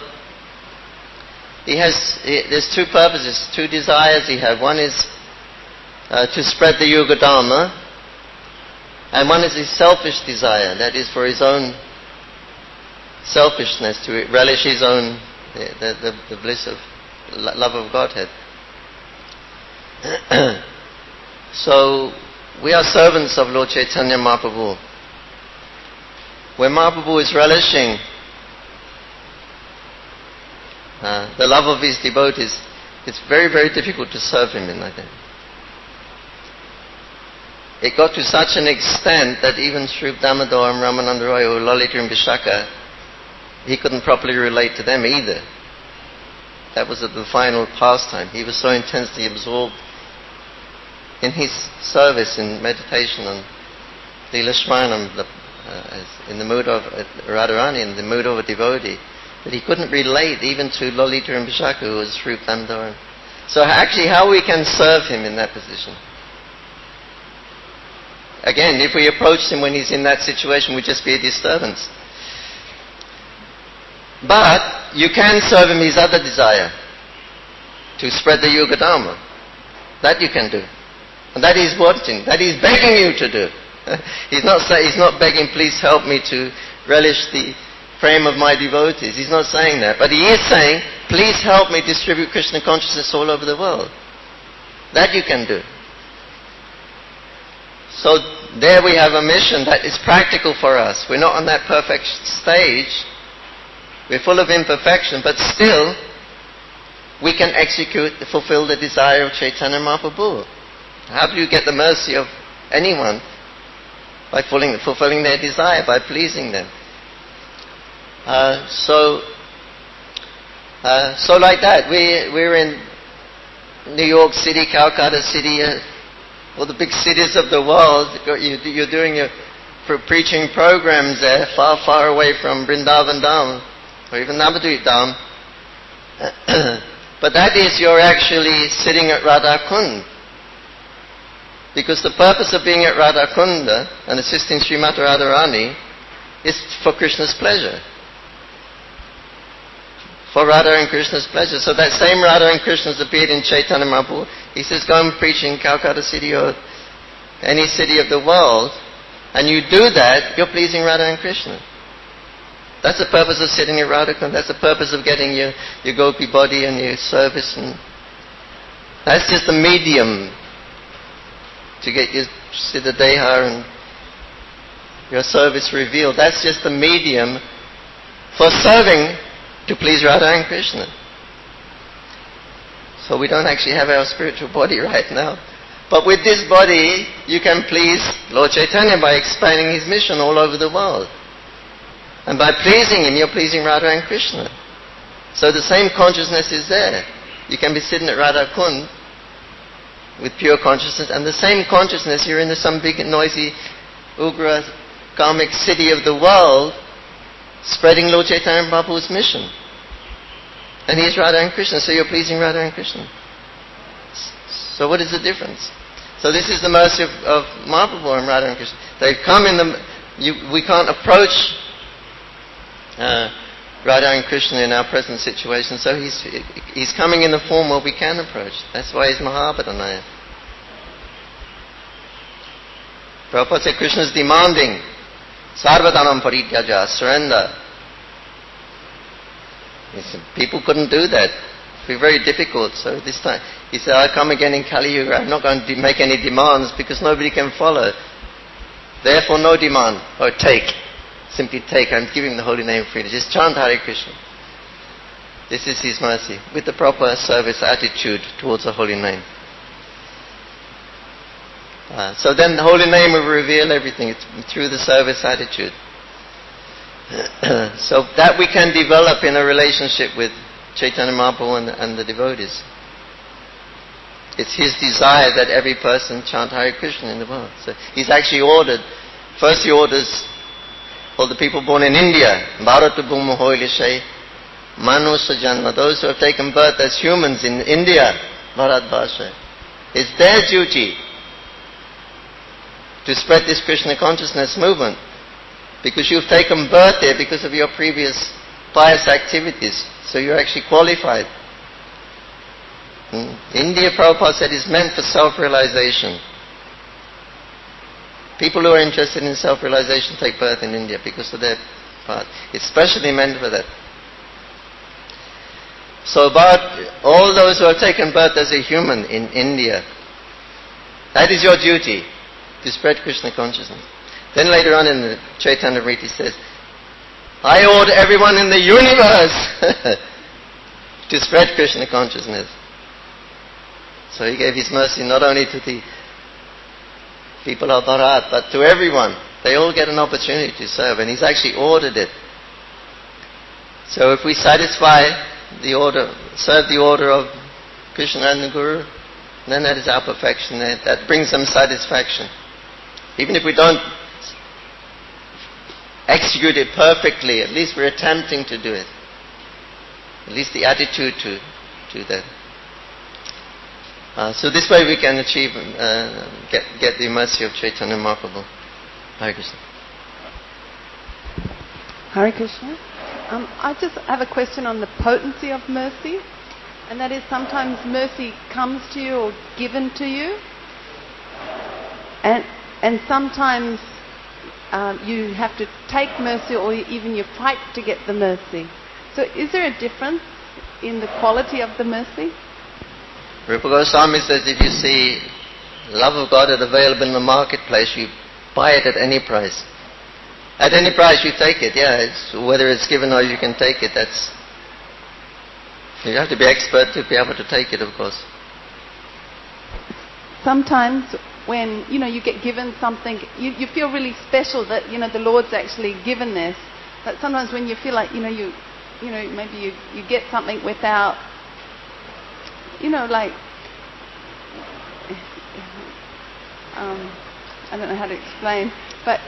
there's two purposes, two desires he had. One is to spread the Yuga Dharma, and one is his selfish desire. That is for his own selfishness, to relish his own the bliss of love of Godhead. So we are servants of Lord Chaitanya Mahaprabhu. When Mahaprabhu is relishing the love of his devotees, it's very, very difficult to serve him in that way. It got to such an extent that even Sri Damodar and Ramananda Roy, or Lalita and Vishaka, he couldn't properly relate to them either. That was at the final pastime. He was so intensely absorbed in his service, in meditation and Lila Shranam, in the mood of Radharani, in the mood of a devotee, that he couldn't relate even to Lalita and Vishaka, who was Sri Damodar. So actually, how we can serve him in that position? Again, if we approach him when he's in that situation, would just be a disturbance. But you can serve him his other desire, to spread the Yuga Dharma. That you can do. And that he's wanting, that he's begging you to do. He's not begging, please help me to relish the frame of my devotees. He's not saying that. But he is saying, please help me distribute Krishna consciousness all over the world. That you can do. So there we have a mission that is practical for us. We're not on that perfect stage. We're full of imperfection, but still we can fulfill the desire of Chaitanya Mahaprabhu. How do you get the mercy of anyone? By fulfilling their desire, by pleasing them. So like that, we're in New York City, Calcutta City, all the big cities of the world. You're doing your preaching programs there, far, far away from Vrindavan Dham, or even Navadvip Dham. But that is, you're actually sitting at Radha Kund. Because the purpose of being at Radha Kunda and assisting Srimati Radharani is for Krishna's pleasure. For Radha and Krishna's pleasure. So that same Radha and Krishna has appeared in Chaitanya Mahaprabhu. He says, go and preach in Calcutta City or any city of the world, and you do that, you're pleasing Radha and Krishna. That's the purpose of sitting at Radha Kunda. That's the purpose of getting your gopi body and your service. And that's just the medium to get your Siddha Deha and your service revealed. That's just the medium for serving to please Radha and Krishna. So we don't actually have our spiritual body right now. But with this body, you can please Lord Chaitanya by expanding his mission all over the world. And by pleasing him, you're pleasing Radha and Krishna. So the same consciousness is there. You can be sitting at Radha Kund with pure consciousness, and the same consciousness, you're in some big noisy ugra karmic city of the world, spreading Lord Chaitanya Mahaprabhu's mission. And he's Radha and Krishna, so you're pleasing Radha and Krishna. So what is the difference? So this is the mercy of Mahaprabhu and Radha and Krishna. They come we can't approach Radha and Krishna in our present situation, so he's coming in the form where we can approach. That's why he's Mahabharanaya. Prabhupada said Krishna is demanding Sarvadhanam Parityaja, surrender. He said, people couldn't do that. It would be very difficult. So this time, he said, I'll come again in Kali Yuga. I'm not going to make any demands because nobody can follow. Therefore, no demand. Or take. Simply take. I'm giving the holy name freely. Just chant Hare Krishna. This is his mercy. With the proper service attitude towards the holy name. So then the holy name will reveal everything. It's through the service attitude. So that we can develop in a relationship with Chaitanya Mahaprabhu and the devotees. It's his desire that every person chant Hare Krishna in the world. So he's actually ordered, first he orders all the people born in India, Bharata Bhuma Hoilishay, Manusha Janma, those who have taken birth as humans in India, Bharatbhasha. It's their duty to spread this Krishna consciousness movement, because you've taken birth there because of your previous pious activities, so you're actually qualified. India, Prabhupada said, is meant for self-realization. People who are interested in self-realization take birth in India because of their path. It's specially meant for that. So about all those who have taken birth as a human in India, that is your duty, to spread Krishna consciousness. Then later on in the Chaitanya Rita says, I order everyone in the universe to spread Krishna consciousness. So he gave his mercy not only to the people of Bharat, but to everyone. They all get an opportunity to serve, and he's actually ordered it. So if we satisfy the order, serve the order of Krishna and the Guru, then that is our perfection. That brings them satisfaction. Even if we don't execute it perfectly, at least we're attempting to do it. At least the attitude to that. So this way we can achieve, get the mercy of Chaitanya Mahaprabhu. Hare Krishna. Hare Krishna. I just have a question on the potency of mercy, and that is sometimes mercy comes to you or given to you, and sometimes you have to take mercy, or even you fight to get the mercy. So is there a difference in the quality of the mercy? Rupa Goswami says if you see love of God available in the marketplace, you buy it at any price. At any price you take it, whether it's given or you can take it, you have to be expert to be able to take it, of course. Sometimes when, you get given something, you feel really special that, the Lord's actually given this. But sometimes when you feel like, maybe you get something without, like, I don't know how to explain, but,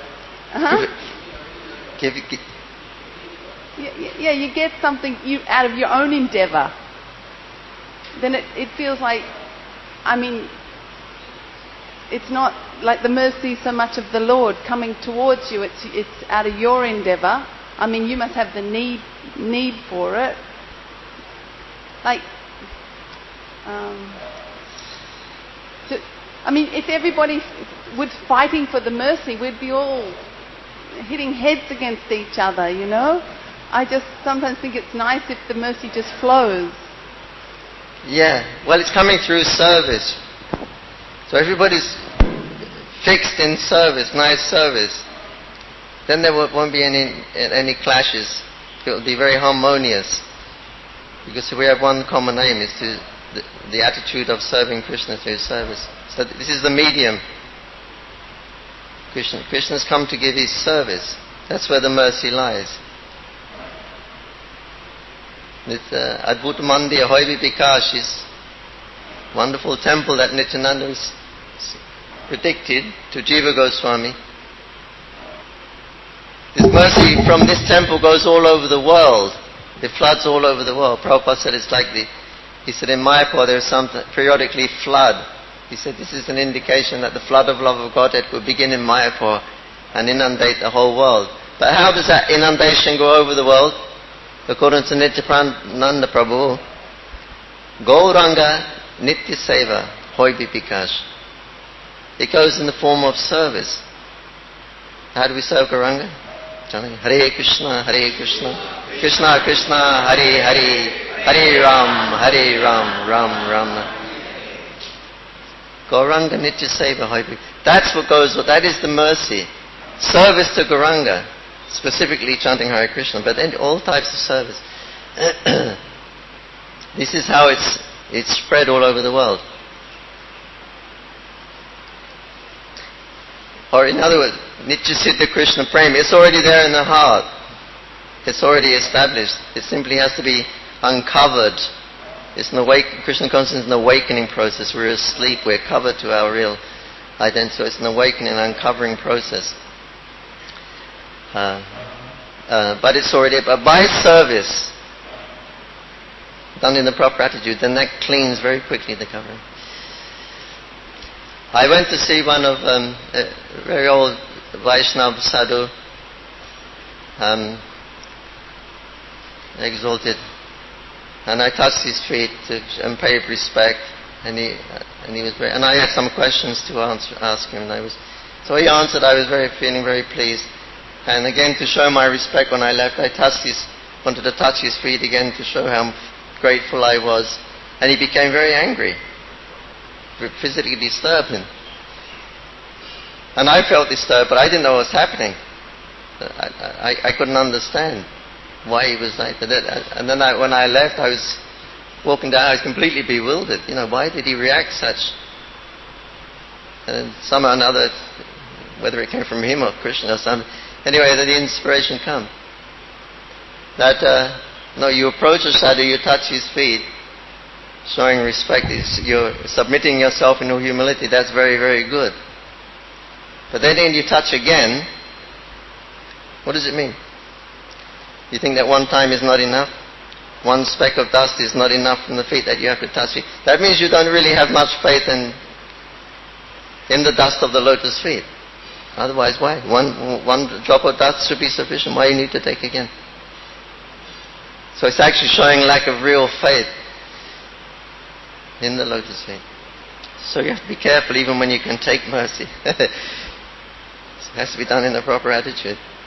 you get something out of your own endeavour. Then it feels like, it's not like the mercy so much of the Lord coming towards you. It's out of your endeavour. You must have the need for it. Like, if everybody was fighting for the mercy, we'd be all hitting heads against each other, I just sometimes think it's nice if the mercy just flows. Yeah, well, it's coming through service. So everybody's fixed in service, nice service. Then there won't be any clashes. It will be very harmonious. Because we have one common aim, is the attitude of serving Krishna through service. So this is the medium. Krishna's come to give his service. That's where the mercy lies. With Adbhuta Mandir Hoivi Bikash is wonderful temple that Nityananda has predicted to Jiva Goswami. This mercy from this temple goes all over the world. It floods all over the world. Prabhupada said it's like he said in Mayapur there's some periodically flood. He said this is an indication that the flood of love of Godhead will begin in Mayapur and inundate the whole world. But how does that inundation go over the world? According to Nityananda Prabhu, Gauranga Nitya Seva Hoi Bipikash. It goes in the form of service. How do we serve Gauranga? Hare Krishna, Hare Krishna, Krishna Krishna, Hare Hare, Hare Ram, Ram Ram. Gauranga Nitya Seva Hoi Bipikash. That is the mercy. Service to Gauranga. Specifically chanting Hare Krishna, but then all types of service. This is how it's spread all over the world. Or in other words, Nityasiddha Krishna Prema, it's already there in the heart. It's already established. It simply has to be uncovered. It's Krishna consciousness is an awakening process. We're asleep, we're covered to our real identity. So it's an awakening, uncovering process. But it's already, but by service, done in the proper attitude, then that cleans very quickly the covering. I went to see one of a very old Vaishnava sadhu, exalted, and I touched his feet and paid respect, and he was very, and I had some questions to ask him, so he answered. I was feeling very pleased, and again to show my respect when I left, I wanted to touch his feet again to show how grateful I was, and he became very angry. Physically disturbed him. And I felt disturbed, but I didn't know what was happening. I couldn't understand why he was like that. And then when I left, I was walking down, I was completely bewildered. Why did he react such? And somehow or another, whether it came from him or Krishna or something, anyway, the inspiration came. That, you approach a sadhu, you touch his feet, showing respect, you're submitting yourself in humility, that's very, very good. But then you touch again, what does it mean? You think that one time is not enough? One speck of dust is not enough from the feet that you have to touch it? That means you don't really have much faith in the dust of the lotus feet. Otherwise, why? One drop of dust should be sufficient. Why you need to take again? So it's actually showing lack of real faith in the lotus feet. So you have to be careful even when you can take mercy. It has to be done in the proper attitude.